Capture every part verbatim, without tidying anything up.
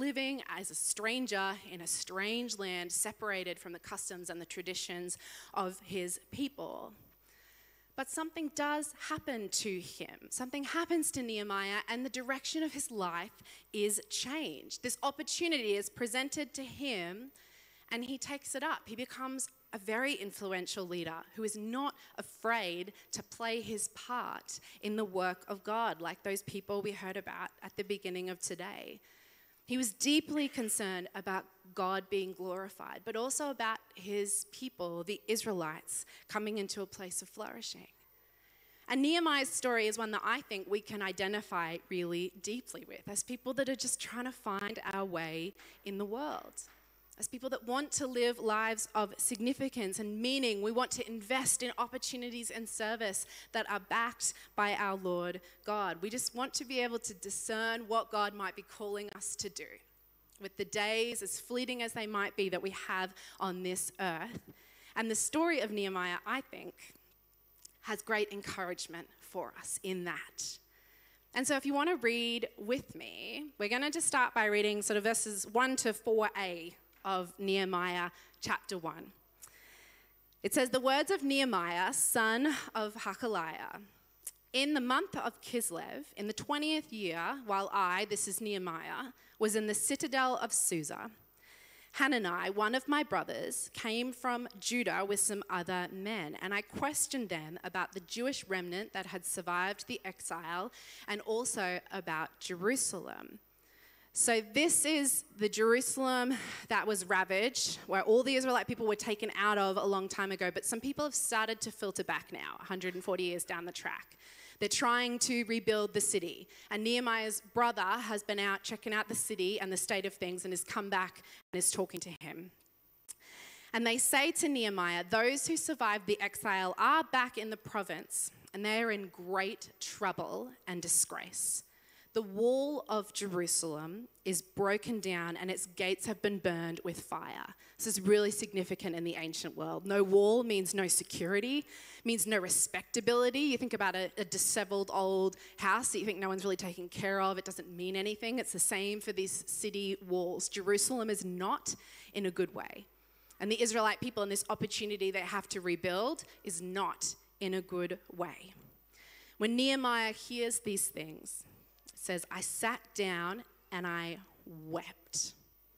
living as a stranger in a strange land, separated from the customs and the traditions of his people. But something does happen to him. Something happens to Nehemiah, and the direction of his life is changed. This opportunity is presented to him, and he takes it up. He becomes a very influential leader who is not afraid to play his part in the work of God, like those people we heard about at the beginning of today. He was deeply concerned about God being glorified, but also about his people, the Israelites, coming into a place of flourishing. And Nehemiah's story is one that I think we can identify really deeply with as people that are just trying to find our way in the world. As people that want to live lives of significance and meaning, we want to invest in opportunities and service that are backed by our Lord God. We just want to be able to discern what God might be calling us to do with the days, as fleeting as they might be, that we have on this earth. And the story of Nehemiah, I think, has great encouragement for us in that. And so if you want to read with me, we're going to just start by reading sort of verses one to four a of Nehemiah chapter one. It says, "The words of Nehemiah, son of Hakaliah. In the month of Kislev, in the twentieth year, while I," this is Nehemiah, "was in the citadel of Susa, Hanani, one of my brothers, came from Judah with some other men, and I questioned them about the Jewish remnant that had survived the exile and also about Jerusalem." So this is the Jerusalem that was ravaged, where all the Israelite people were taken out of a long time ago, but some people have started to filter back now, one hundred forty years down the track. They're trying to rebuild the city. And Nehemiah's brother has been out checking out the city and the state of things and has come back and is talking to him. And they say to Nehemiah, "Those who survived the exile are back in the province, and they are in great trouble and disgrace. The wall of Jerusalem is broken down and its gates have been burned with fire." This is really significant in the ancient world. No wall means no security, means no respectability. You think about a, a disheveled old house that you think no one's really taking care of. It doesn't mean anything. It's the same for these city walls. Jerusalem is not in a good way. And the Israelite people in this opportunity they have to rebuild is not in a good way. When Nehemiah hears these things, it says, "I sat down and I wept."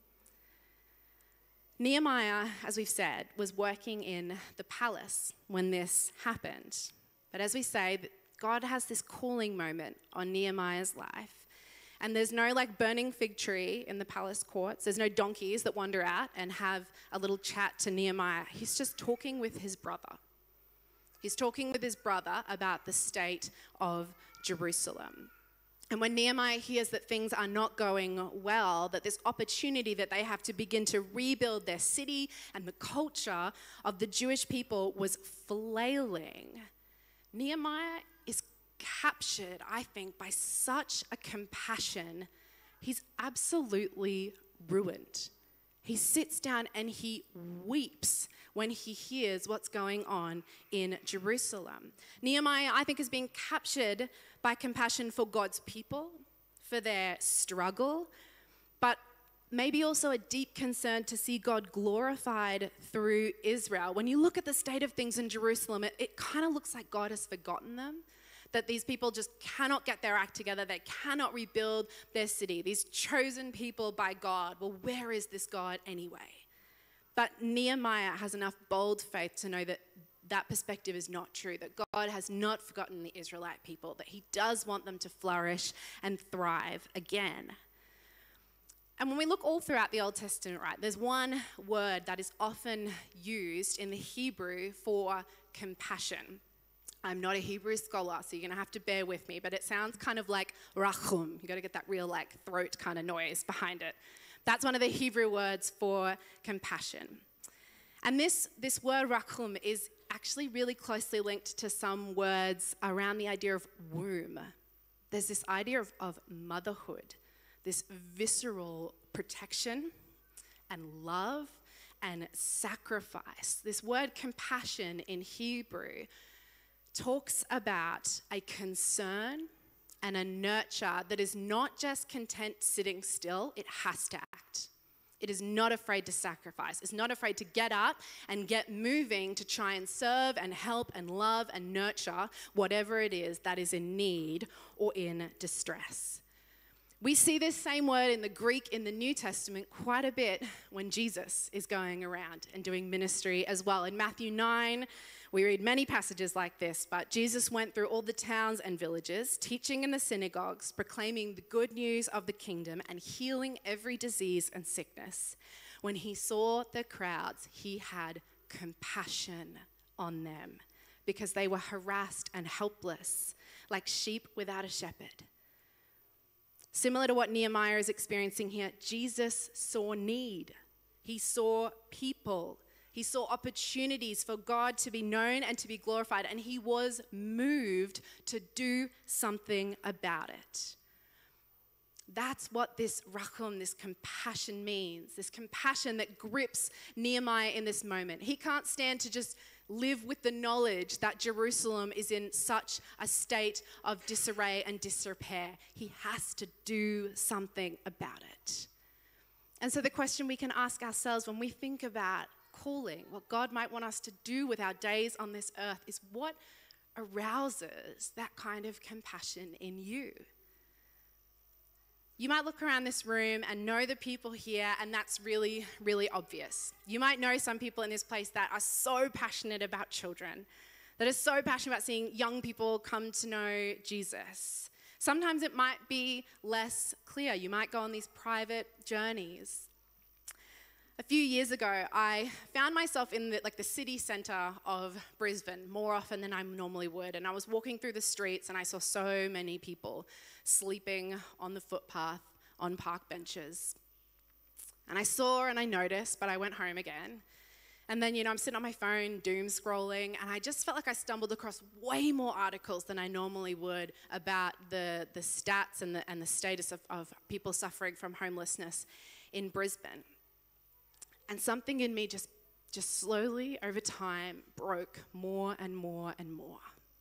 Nehemiah, as we've said, was working in the palace when this happened. But as we say, God has this calling moment on Nehemiah's life. And there's no like burning fig tree in the palace courts. There's no donkeys that wander out and have a little chat to Nehemiah. He's just talking with his brother. He's talking with his brother about the state of Jerusalem. And when Nehemiah hears that things are not going well, that this opportunity that they have to begin to rebuild their city and the culture of the Jewish people was flailing, Nehemiah is captured, I think, by such a compassion. He's absolutely ruined. He sits down and he weeps when he hears what's going on in Jerusalem. Nehemiah, I think, is being captured by compassion for God's people, for their struggle, but maybe also a deep concern to see God glorified through Israel. When you look at the state of things in Jerusalem, it, it kind of looks like God has forgotten them, that these people just cannot get their act together. They cannot rebuild their city. These chosen people by God. Well, where is this God anyway? But Nehemiah has enough bold faith to know that that perspective is not true, that God has not forgotten the Israelite people, that he does want them to flourish and thrive again. And when we look all throughout the Old Testament, right, there's one word that is often used in the Hebrew for compassion. I'm not a Hebrew scholar, so you're going to have to bear with me, but it sounds kind of like rachum. You've got to get that real like throat kind of noise behind it. That's one of the Hebrew words for compassion. And this, this word rachum is actually really closely linked to some words around the idea of womb. There's this idea of, of motherhood, this visceral protection and love and sacrifice. This word compassion in Hebrew talks about a concern, and a nurture that is not just content sitting still, it has to act. It is not afraid to sacrifice. It's not afraid to get up and get moving to try and serve and help and love and nurture whatever it is that is in need or in distress. We see this same word in the Greek in the New Testament quite a bit when Jesus is going around and doing ministry as well. In Matthew nine, we read many passages like this, but Jesus went through all the towns and villages, teaching in the synagogues, proclaiming the good news of the kingdom and healing every disease and sickness. When he saw the crowds, he had compassion on them because they were harassed and helpless, like sheep without a shepherd. Similar to what Nehemiah is experiencing here, Jesus saw need. He saw people. He saw opportunities for God to be known and to be glorified, and he was moved to do something about it. That's what this rachum, this compassion means, this compassion that grips Nehemiah in this moment. He can't stand to just live with the knowledge that Jerusalem is in such a state of disarray and disrepair. He has to do something about it. And so the question we can ask ourselves when we think about calling, what God might want us to do with our days on this earth, is what arouses that kind of compassion in you? You might look around this room and know the people here, and that's really, really obvious. You might know some people in this place that are so passionate about children, that are so passionate about seeing young people come to know Jesus. Sometimes it might be less clear. You might go on these private journeys. A few years ago, I found myself in the, like the city centre of Brisbane more often than I normally would, and I was walking through the streets and I saw so many people sleeping on the footpath on park benches. And I saw and I noticed, but I went home again. And then, you know, I'm sitting on my phone, doom scrolling, and I just felt like I stumbled across way more articles than I normally would about the, the stats and the, and the status of, of people suffering from homelessness in Brisbane. And something in me just, just slowly over time broke more and more and more.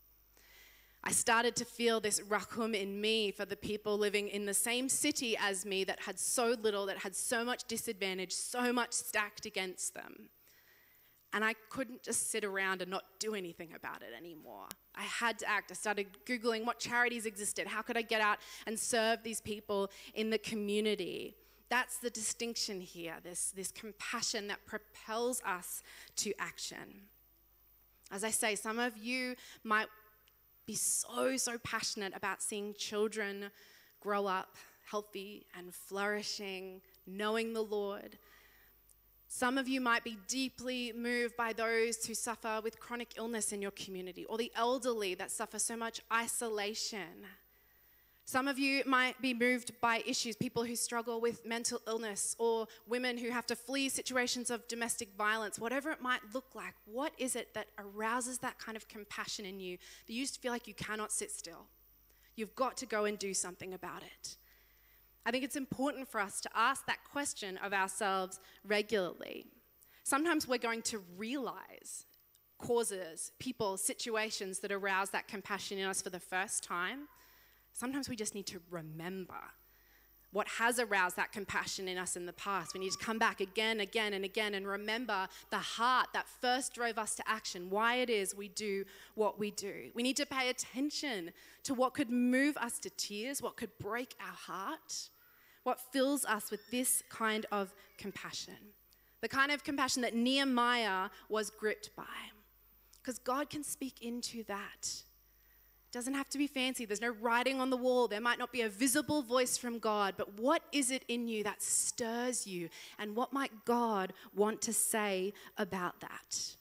I started to feel this rachum in me for the people living in the same city as me that had so little, that had so much disadvantage, so much stacked against them. And I couldn't just sit around and not do anything about it anymore. I had to act. I started Googling what charities existed. How could I get out and serve these people in the community? That's the distinction here, this, this compassion that propels us to action. As I say, some of you might be so, so passionate about seeing children grow up healthy and flourishing, knowing the Lord. Some of you might be deeply moved by those who suffer with chronic illness in your community, or the elderly that suffer so much isolation. Some of you might be moved by issues, people who struggle with mental illness, or women who have to flee situations of domestic violence, whatever it might look like. What is it that arouses that kind of compassion in you that you just feel like you cannot sit still? You've got to go and do something about it. I think it's important for us to ask that question of ourselves regularly. Sometimes we're going to realize causes, people, situations that arouse that compassion in us for the first time. Sometimes we just need to remember what has aroused that compassion in us in the past. We need to come back again, again, and again and remember the heart that first drove us to action, why it is we do what we do. We need to pay attention to what could move us to tears, what could break our heart, what fills us with this kind of compassion, the kind of compassion that Nehemiah was gripped by. Because God can speak into that. It doesn't have to be fancy. There's no writing on the wall. There might not be a visible voice from God, but what is it in you that stirs you? And what might God want to say about that?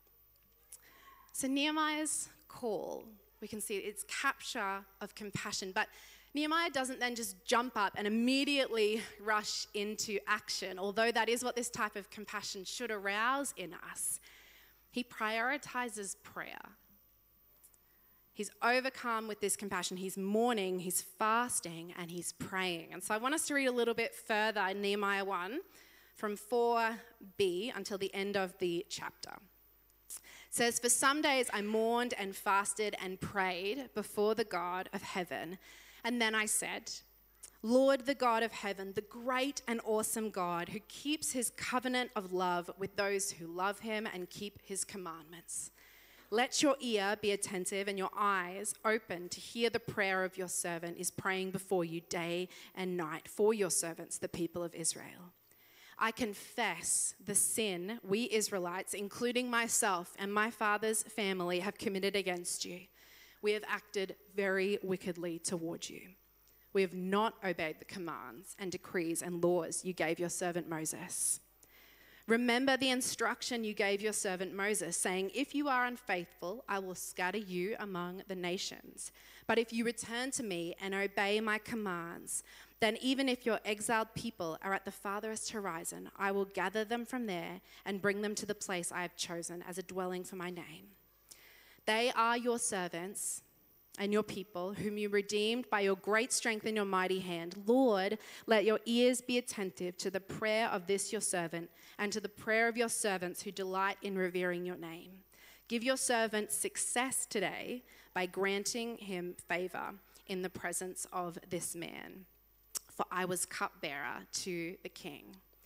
So Nehemiah's call, we can see it's capture of compassion, but Nehemiah doesn't then just jump up and immediately rush into action, although that is what this type of compassion should arouse in us. He prioritizes prayer. He's overcome with this compassion. He's mourning, he's fasting, and he's praying. And so I want us to read a little bit further in Nehemiah one from four b until the end of the chapter. It says, "For some days I mourned and fasted and prayed before the God of heaven, And then I said, Lord, the God of heaven, the great and awesome God who keeps his covenant of love with those who love him and keep his commandments. Let your ear be attentive and your eyes open to hear the prayer of your servant is praying before you day and night for your servants, the people of Israel. I confess the sin we Israelites, including myself and my father's family, have committed against you. We have acted very wickedly toward you. We have not obeyed the commands and decrees and laws you gave your servant Moses. Remember the instruction you gave your servant Moses, saying, if you are unfaithful, I will scatter you among the nations. But if you return to me and obey my commands, then even if your exiled people are at the farthest horizon, I will gather them from there and bring them to the place I have chosen as a dwelling for my name. They are your servants and your people, whom you redeemed by your great strength and your mighty hand. Lord, let your ears be attentive to the prayer of this your servant and to the prayer of your servants who delight in revering your name. Give your servant success today by granting him favor in the presence of this man. For I was cupbearer to the king.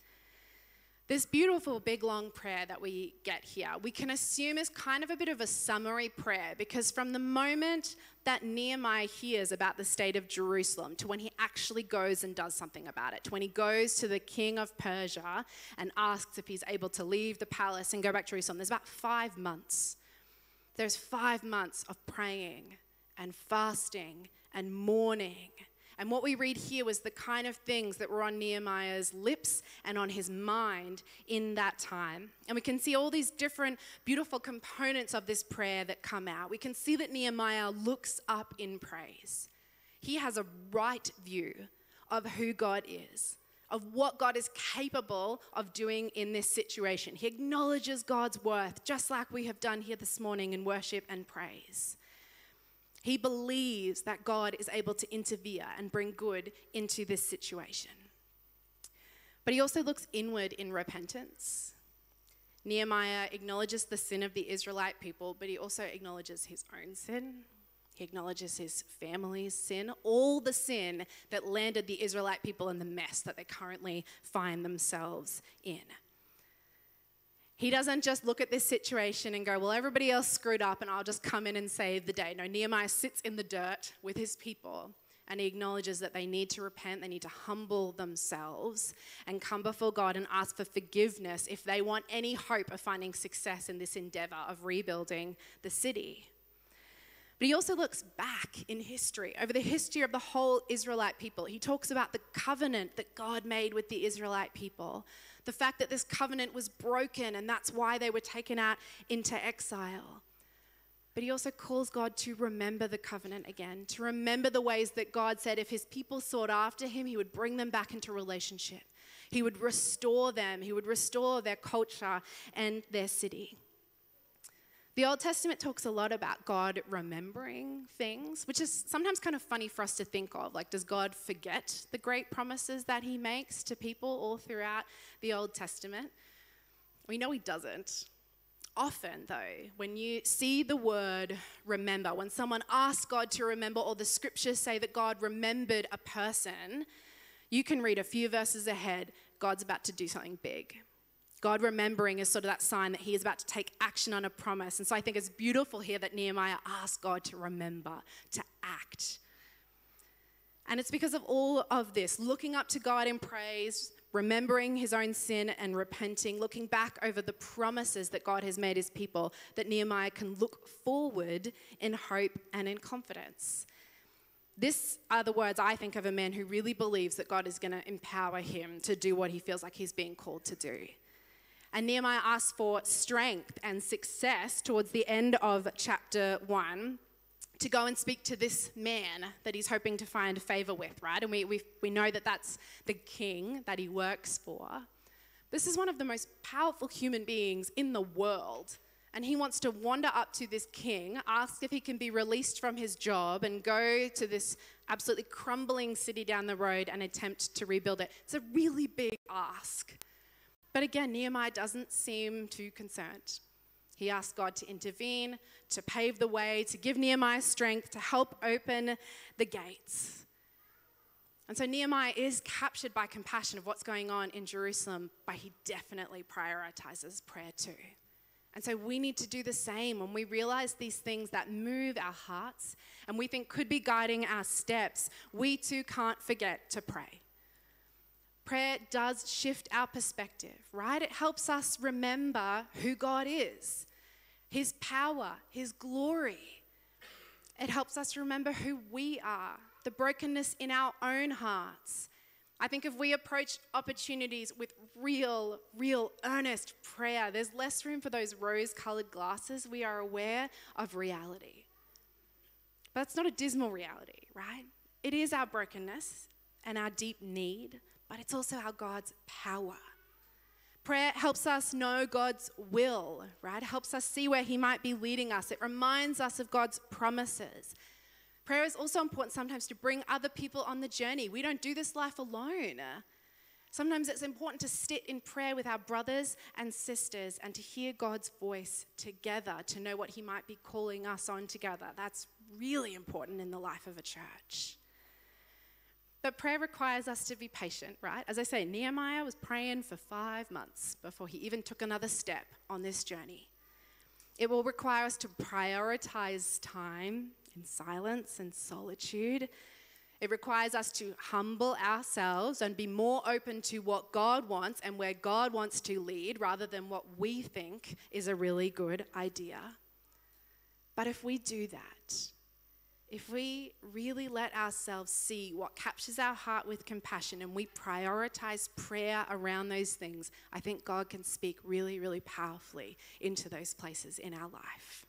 This beautiful, big, long prayer that we get here, we can assume is kind of a bit of a summary prayer, because from the moment that Nehemiah hears about the state of Jerusalem to when he actually goes and does something about it, to when he goes to the king of Persia and asks if he's able to leave the palace and go back to Jerusalem, there's about five months. There's five months of praying and fasting and mourning. And what we read here was the kind of things that were on Nehemiah's lips and on his mind in that time. And we can see all these different beautiful components of this prayer that come out. We can see that Nehemiah looks up in praise. He has a right view of who God is, of what God is capable of doing in this situation. He acknowledges God's worth, just like we have done here this morning in worship and praise. He believes that God is able to intervene and bring good into this situation. But he also looks inward in repentance. Nehemiah acknowledges the sin of the Israelite people, but he also acknowledges his own sin. He acknowledges his family's sin, all the sin that landed the Israelite people in the mess that they currently find themselves in. He doesn't just look at this situation and go, well, everybody else screwed up and I'll just come in and save the day. No, Nehemiah sits in the dirt with his people and he acknowledges that they need to repent, they need to humble themselves and come before God and ask for forgiveness if they want any hope of finding success in this endeavor of rebuilding the city. But he also looks back in history, over the history of the whole Israelite people. He talks about the covenant that God made with the Israelite people, the fact that this covenant was broken and that's why they were taken out into exile. But he also calls God to remember the covenant again, to remember the ways that God said if his people sought after him, he would bring them back into relationship. He would restore them. He would restore their culture and their city. The Old Testament talks a lot about God remembering things, which is sometimes kind of funny for us to think of. Like, does God forget the great promises that he makes to people all throughout the Old Testament? We know he doesn't. Often, though, when you see the word remember, when someone asks God to remember, or the scriptures say that God remembered a person, you can read a few verses ahead, God's about to do something big. God remembering is sort of that sign that he is about to take action on a promise. And so I think it's beautiful here that Nehemiah asks God to remember, to act. And it's because of all of this, looking up to God in praise, remembering his own sin and repenting, looking back over the promises that God has made his people, that Nehemiah can look forward in hope and in confidence. These are the words I think of a man who really believes that God is going to empower him to do what he feels like he's being called to do. And Nehemiah asks for strength and success towards the end of chapter one to go and speak to this man that he's hoping to find favor with, right? And we, we, we know that that's the king that he works for. This is one of the most powerful human beings in the world. And he wants to wander up to this king, ask if he can be released from his job and go to this absolutely crumbling city down the road and attempt to rebuild it. It's a really big ask. But again, Nehemiah doesn't seem too concerned. He asks God to intervene, to pave the way, to give Nehemiah strength, to help open the gates. And so Nehemiah is captured by compassion of what's going on in Jerusalem, but he definitely prioritizes prayer too. And so we need to do the same when we realize these things that move our hearts and we think could be guiding our steps. We too can't forget to pray. Prayer does shift our perspective, right? It helps us remember who God is, his power, his glory. It helps us remember who we are, the brokenness in our own hearts. I think if we approach opportunities with real, real earnest prayer, there's less room for those rose-colored glasses. We are aware of reality. But it's not a dismal reality, right? It is our brokenness and our deep need, but it's also our God's power. Prayer helps us know God's will, right? It helps us see where he might be leading us. It reminds us of God's promises. Prayer is also important sometimes to bring other people on the journey. We don't do this life alone. Sometimes it's important to sit in prayer with our brothers and sisters and to hear God's voice together, to know what he might be calling us on together. That's really important in the life of a church. But prayer requires us to be patient, right? As I say, Nehemiah was praying for five months before he even took another step on this journey. It will require us to prioritize time in silence and solitude. It requires us to humble ourselves and be more open to what God wants and where God wants to lead rather than what we think is a really good idea. But if we do that, if we really let ourselves see what captures our heart with compassion and we prioritize prayer around those things, I think God can speak really, really powerfully into those places in our life.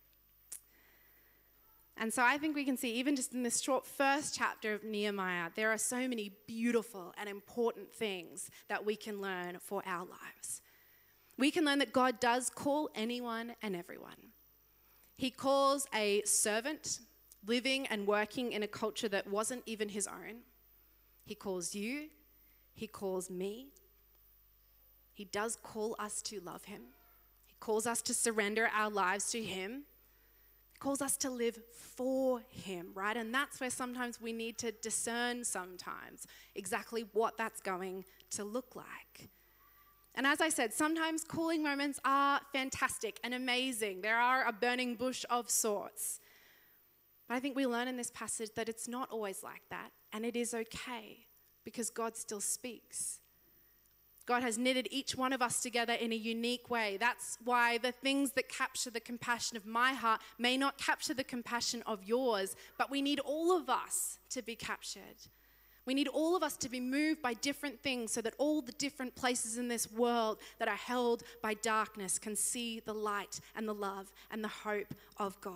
And so I think we can see, even just in this short first chapter of Nehemiah, there are so many beautiful and important things that we can learn for our lives. We can learn that God does call anyone and everyone. He calls a servant living and working in a culture that wasn't even his own. He calls you. He calls me. He does call us to love him. He calls us to surrender our lives to him. Calls us to live for him, right? And that's where sometimes we need to discern sometimes exactly what that's going to look like. And as I said, sometimes calling moments are fantastic and amazing. There are a burning bush of sorts. But I think we learn in this passage that it's not always like that, and it is okay because God still speaks. God has knitted each one of us together in a unique way. That's why the things that capture the compassion of my heart may not capture the compassion of yours, but we need all of us to be captured. We need all of us to be moved by different things so that all the different places in this world that are held by darkness can see the light and the love and the hope of God.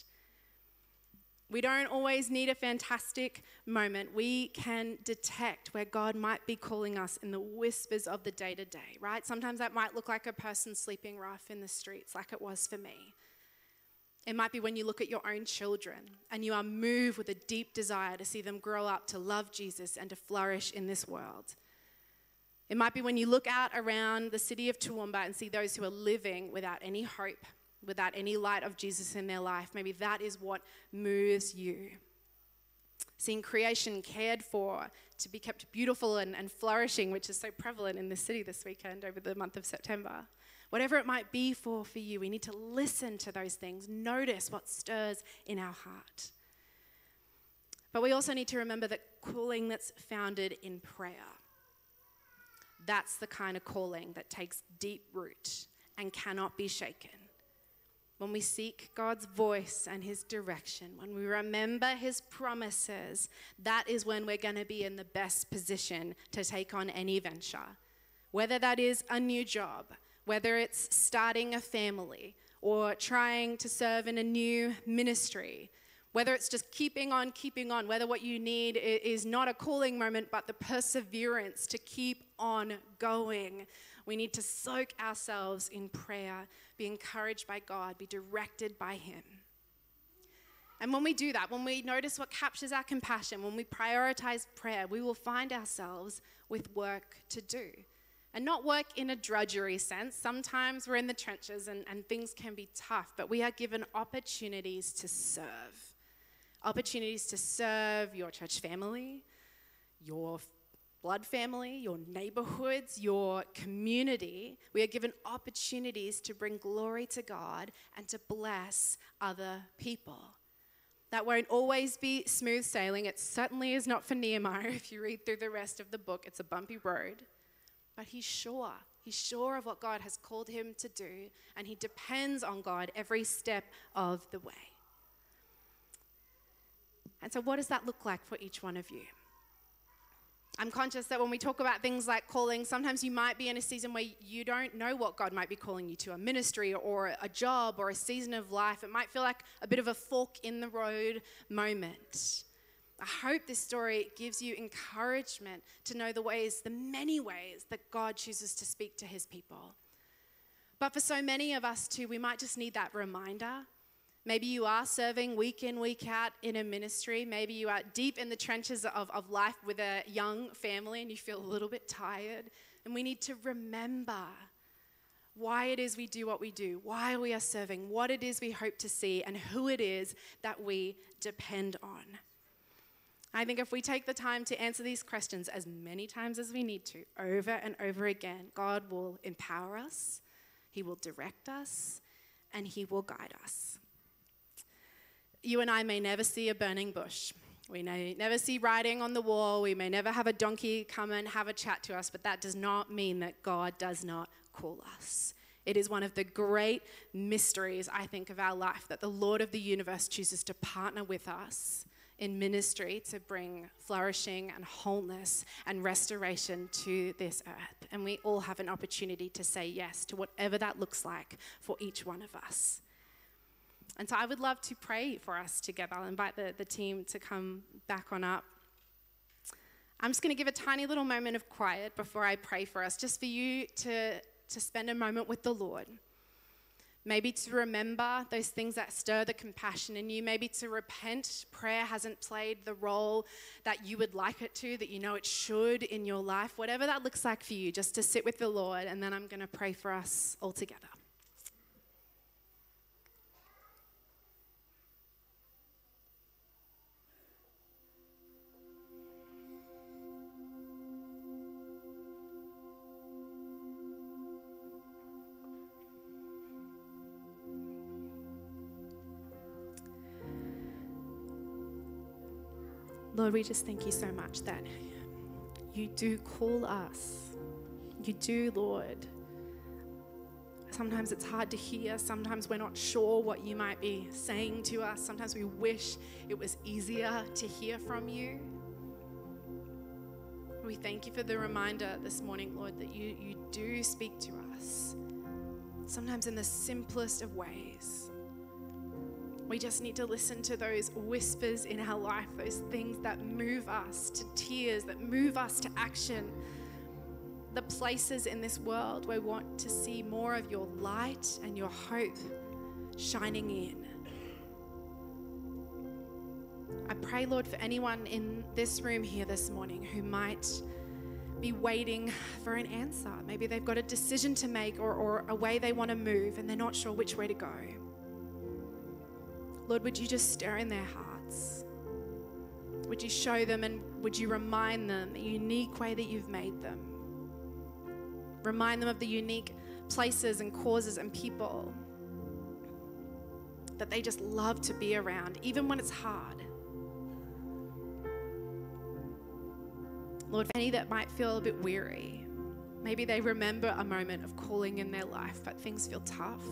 We don't always need a fantastic moment. We can detect where God might be calling us in the whispers of the day-to-day, right? Sometimes that might look like a person sleeping rough in the streets, like it was for me. It might be when you look at your own children and you are moved with a deep desire to see them grow up to love Jesus and to flourish in this world. It might be when you look out around the city of Toowoomba and see those who are living without any hope, without any light of Jesus in their life. Maybe that is what moves you. Seeing creation cared for to be kept beautiful and, and flourishing, which is so prevalent in the city this weekend over the month of September. Whatever it might be for, for you, we need to listen to those things, notice what stirs in our heart. But we also need to remember that calling that's founded in prayer, that's the kind of calling that takes deep root and cannot be shaken. When we seek God's voice and his direction, when we remember his promises, that is when we're going to be in the best position to take on any venture. Whether that is a new job, whether it's starting a family or trying to serve in a new ministry, whether it's just keeping on, keeping on, whether what you need is not a calling moment, but the perseverance to keep on going. We need to soak ourselves in prayer, be encouraged by God, be directed by him. And when we do that, when we notice what captures our compassion, when we prioritize prayer, we will find ourselves with work to do. And not work in a drudgery sense. Sometimes we're in the trenches and, and things can be tough, but we are given opportunities to serve. Opportunities to serve your church family, your blood family, your neighborhoods, your community. We are given opportunities to bring glory to God and to bless other people. That won't always be smooth sailing. It certainly is not for Nehemiah. If you read through the rest of the book, it's a bumpy road. But he's sure. He's sure of what God has called him to do, and he depends on God every step of the way. And so what does that look like for each one of you? I'm conscious that when we talk about things like calling, sometimes you might be in a season where you don't know what God might be calling you to, a ministry or a job or a season of life. It might feel like a bit of a fork in the road moment. I hope this story gives you encouragement to know the ways, the many ways that God chooses to speak to his people. But for so many of us too, we might just need that reminder. Maybe you are serving week in, week out in a ministry. Maybe you are deep in the trenches of, of life with a young family and you feel a little bit tired. And we need to remember why it is we do what we do, why we are serving, what it is we hope to see, and who it is that we depend on. I think if we take the time to answer these questions as many times as we need to, over and over again, God will empower us, he will direct us, and he will guide us. You and I may never see a burning bush. We may never see writing on the wall. We may never have a donkey come and have a chat to us, but that does not mean that God does not call us. It is one of the great mysteries, I think, of our life, that the Lord of the universe chooses to partner with us in ministry to bring flourishing and wholeness and restoration to this earth. And we all have an opportunity to say yes to whatever that looks like for each one of us. And so I would love to pray for us together. I'll invite the, the team to come back on up. I'm just going to give a tiny little moment of quiet before I pray for us, just for you to, to spend a moment with the Lord. Maybe to remember those things that stir the compassion in you. Maybe to repent. Prayer hasn't played the role that you would like it to, that you know it should in your life. Whatever that looks like for you, just to sit with the Lord, and then I'm going to pray for us all together. Lord, we just thank you so much that you do call us. You do, Lord. Sometimes it's hard to hear. Sometimes we're not sure what you might be saying to us. Sometimes we wish it was easier to hear from you. We thank you for the reminder this morning, Lord, that you, you do speak to us, sometimes in the simplest of ways. We just need to listen to those whispers in our life, those things that move us to tears, that move us to action. The places in this world where we want to see more of your light and your hope shining in. I pray, Lord, for anyone in this room here this morning who might be waiting for an answer. Maybe they've got a decision to make or, or a way they want to move and they're not sure which way to go. Lord, would you just stir in their hearts? Would you show them and would you remind them the unique way that you've made them? Remind them of the unique places and causes and people that they just love to be around, even when it's hard. Lord, for any that might feel a bit weary, maybe they remember a moment of calling in their life, but things feel tough.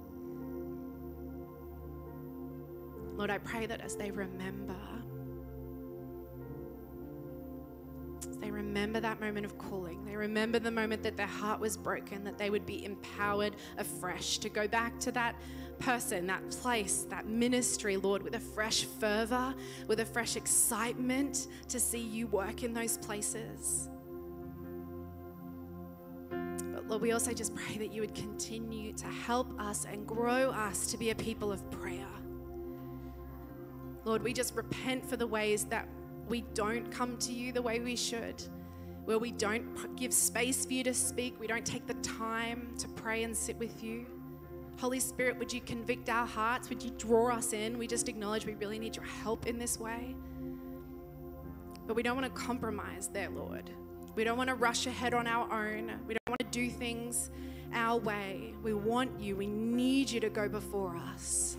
Lord, I pray that as they remember, as they remember that moment of calling, they remember the moment that their heart was broken, that they would be empowered afresh to go back to that person, that place, that ministry, Lord, with a fresh fervor, with a fresh excitement to see you work in those places. But Lord, we also just pray that you would continue to help us and grow us to be a people of prayer. Lord, we just repent for the ways that we don't come to you the way we should, where we don't give space for you to speak, we don't take the time to pray and sit with you. Holy Spirit, would you convict our hearts? Would you draw us in? We just acknowledge we really need your help in this way. But we don't want to compromise there, Lord. We don't want to rush ahead on our own. We don't want to do things our way. We want you. We need you to go before us.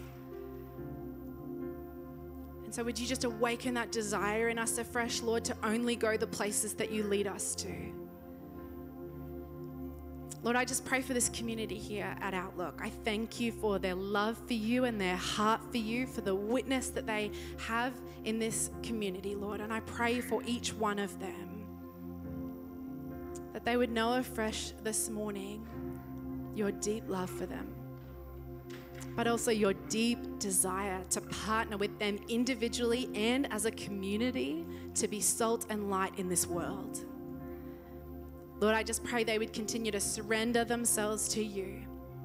And so would you just awaken that desire in us afresh, Lord, to only go the places that you lead us to? Lord, I just pray for this community here at Outlook. I thank you for their love for you and their heart for you, for the witness that they have in this community, Lord. And I pray for each one of them, that they would know afresh this morning your deep love for them, but also your deep desire to partner with them individually and as a community to be salt and light in this world. Lord, I just pray they would continue to surrender themselves to you,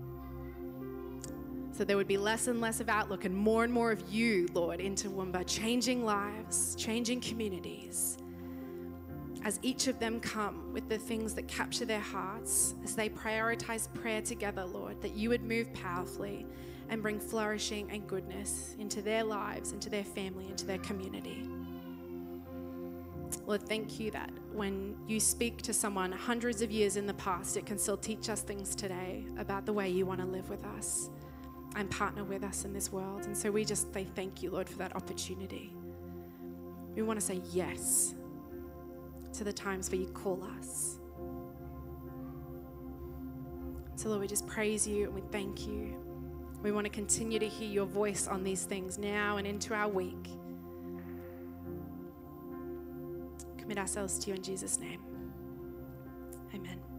so there would be less and less of Outlook and more and more of you, Lord, into Toowoomba, changing lives, changing communities, as each of them come with the things that capture their hearts, as they prioritize prayer together, Lord, that you would move powerfully and bring flourishing and goodness into their lives, into their family, into their community. Lord, thank you that when you speak to someone hundreds of years in the past, it can still teach us things today about the way you want to live with us and partner with us in this world. And so we just say thank you, Lord, for that opportunity. We want to say yes to the times where you call us. So Lord, we just praise you and we thank you. We want to continue to hear your voice on these things now and into our week. Commit ourselves to you in Jesus' name. Amen.